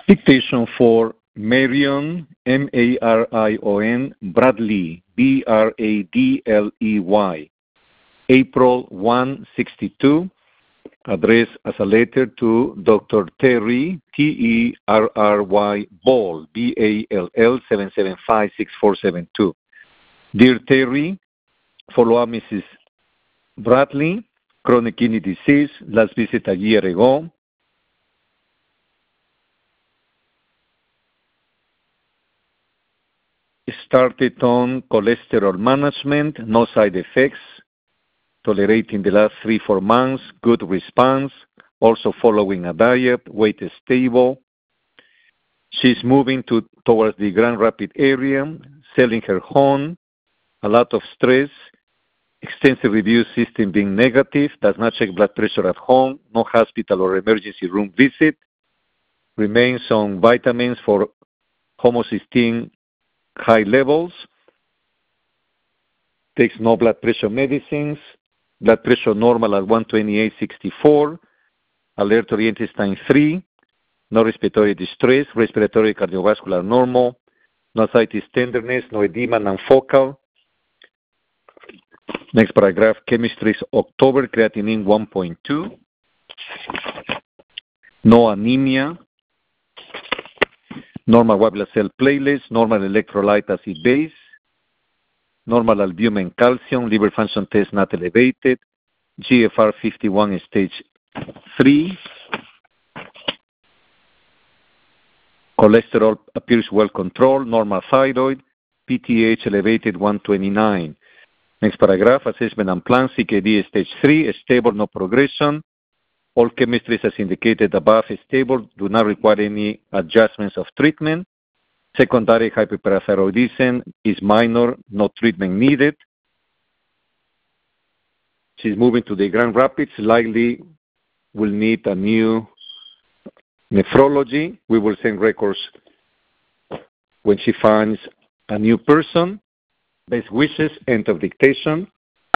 Dictation for Marion, Marion, Bradley, Bradley, April 162, addressed as a letter to Dr. Terry, Terry Ball, Ball 7756472. Dear Terry, follow up Mrs. Bradley, chronic kidney disease, last visit a year ago. Started on cholesterol management, no side effects, tolerating the last 3-4 months, good response, also following a diet, weight is stable. She's moving towards the Grand Rapids area, selling her home, a lot of stress, extensive review system being negative, does not check blood pressure at home, no hospital or emergency room visit, remains on vitamins for homocysteine high levels, takes no blood pressure medicines, blood pressure normal at 128/64, alert oriented time 3, no respiratory distress, respiratory cardiovascular normal, no ascites tenderness, no edema, non-focal. Next paragraph, chemistry is October, creatinine 1.2, no anemia, normal white blood cell platelets, normal electrolyte acid base, normal albumin calcium, liver function test not elevated, GFR 51 stage 3, cholesterol appears well controlled, normal thyroid, PTH elevated 129. Next paragraph, assessment and plan, CKD stage 3, stable, no progression. All chemistries as indicated above is stable, do not require any adjustments of treatment. Secondary hyperparathyroidism is minor, no treatment needed. She's moving to the Grand Rapids, likely will need a new nephrology. We will send records when she finds a new person. Best wishes, end of dictation.